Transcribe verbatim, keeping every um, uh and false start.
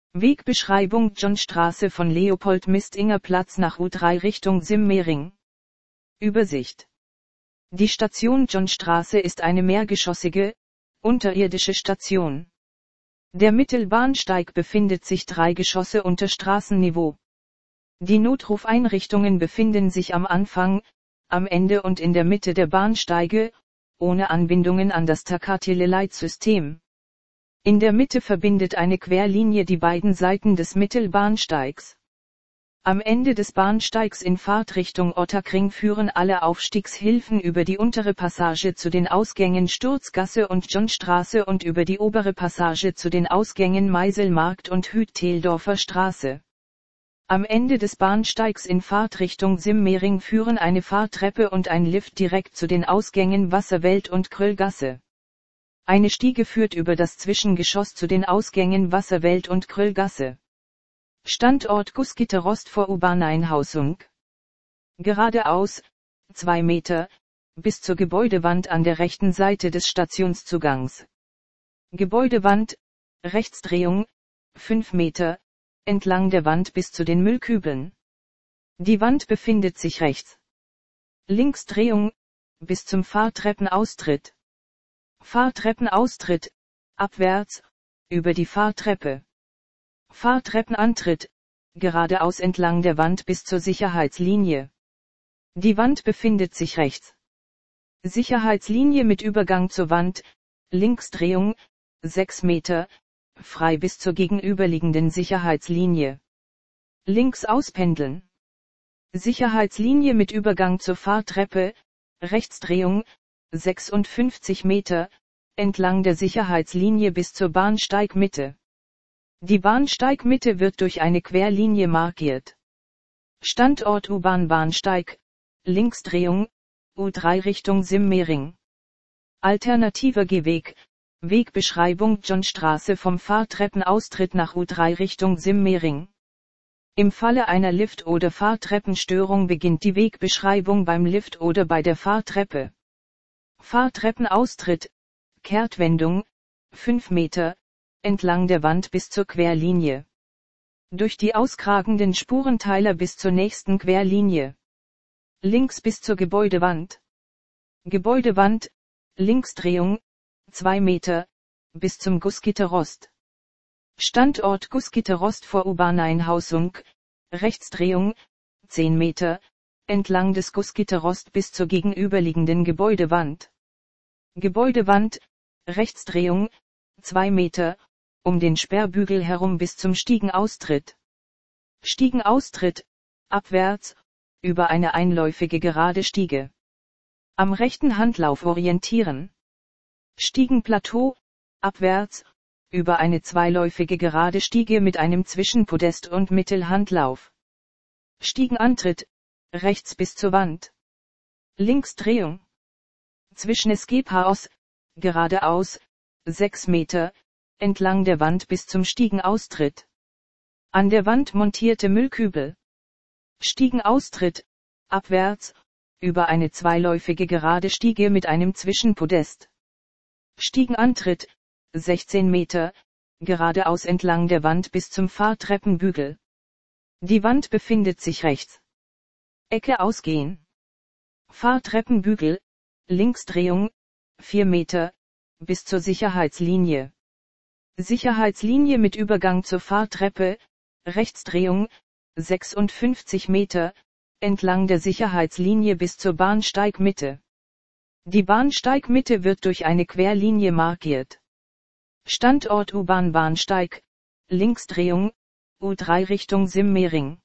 Wegbeschreibung: Johnstraße von Leopold-Mistinger-Platz nach U drei Richtung Simmering. Übersicht. Die Station Johnstraße ist eine mehrgeschossige, unterirdische Station. Der Mittelbahnsteig befindet sich drei Geschosse unter Straßenniveau. Die Notrufeinrichtungen befinden sich am Anfang, am Ende und in der Mitte der Bahnsteige, ohne Anbindungen an das Takatiele-Leitsystem. In der Mitte verbindet eine Querlinie die beiden Seiten des Mittelbahnsteigs. Am Ende des Bahnsteigs in Fahrtrichtung Ottakring führen alle Aufstiegshilfen über die untere Passage zu den Ausgängen Sturzgasse und Johnstraße und über die obere Passage zu den Ausgängen Meiselmarkt und Hütteldorfer Straße. Am Ende des Bahnsteigs in Fahrtrichtung Simmering führen eine Fahrtreppe und ein Lift direkt zu den Ausgängen Wasserwelt und Kröllgasse. Eine Stiege führt über das Zwischengeschoss zu den Ausgängen Wasserwelt und Kröllgasse. Standort Guskiter-Rost vor U-Bahn-Einhausung. Geradeaus, zwei Meter, bis zur Gebäudewand an der rechten Seite des Stationszugangs. Gebäudewand, Rechtsdrehung, fünf Meter, entlang der Wand bis zu den Müllkübeln. Die Wand befindet sich rechts. Linksdrehung, bis zum Fahrtreppenaustritt. Fahrtreppenaustritt, abwärts, über die Fahrtreppe. Fahrtreppenantritt, geradeaus entlang der Wand bis zur Sicherheitslinie. Die Wand befindet sich rechts. Sicherheitslinie mit Übergang zur Wand, Linksdrehung, sechs Meter, frei bis zur gegenüberliegenden Sicherheitslinie. Links auspendeln. Sicherheitslinie mit Übergang zur Fahrtreppe, Rechtsdrehung, sechsundfünfzig Meter, entlang der Sicherheitslinie bis zur Bahnsteigmitte. Die Bahnsteigmitte wird durch eine Querlinie markiert. Standort U-Bahn-Bahnsteig, Linksdrehung, U drei Richtung Simmering. Alternativer Gehweg, Wegbeschreibung: Johnstraße vom Fahrtreppenaustritt nach U drei Richtung Simmering. Im Falle einer Lift- oder Fahrtreppenstörung beginnt die Wegbeschreibung beim Lift oder bei der Fahrtreppe. Fahrtreppenaustritt, Kehrtwendung, fünf Meter, entlang der Wand bis zur Querlinie. Durch die auskragenden Spurenteiler bis zur nächsten Querlinie. Links bis zur Gebäudewand. Gebäudewand, Linksdrehung, zwei Meter, bis zum Guskiter-Rost. Standort Guskiter-Rost vor U-Bahn-Einhausung, Rechtsdrehung, zehn Meter, entlang des Guskiter-Rost bis zur gegenüberliegenden Gebäudewand. Gebäudewand, Rechtsdrehung, zwei Meter, um den Sperrbügel herum bis zum Stiegenaustritt. Stiegenaustritt, abwärts, über eine einläufige gerade Stiege. Am rechten Handlauf orientieren. Stiegenplateau, abwärts, über eine zweiläufige gerade Stiege mit einem Zwischenpodest und Mittelhandlauf. Stiegenantritt, rechts bis zur Wand. Linksdrehung. Zwischen Escape-Haus, geradeaus, sechs Meter, entlang der Wand bis zum Stiegenaustritt. An der Wand montierte Müllkübel. Stiegenaustritt, abwärts, über eine zweiläufige gerade Stiege mit einem Zwischenpodest. Stiegenantritt, sechzehn Meter, geradeaus entlang der Wand bis zum Fahrtreppenbügel. Die Wand befindet sich rechts. Ecke ausgehen. Fahrtreppenbügel, Linksdrehung, vier Meter, bis zur Sicherheitslinie. Sicherheitslinie mit Übergang zur Fahrtreppe, Rechtsdrehung, sechsundfünfzig Meter, entlang der Sicherheitslinie bis zur Bahnsteigmitte. Die Bahnsteigmitte wird durch eine Querlinie markiert. Standort U-Bahn-Bahnsteig, Linksdrehung, U drei Richtung Simmering.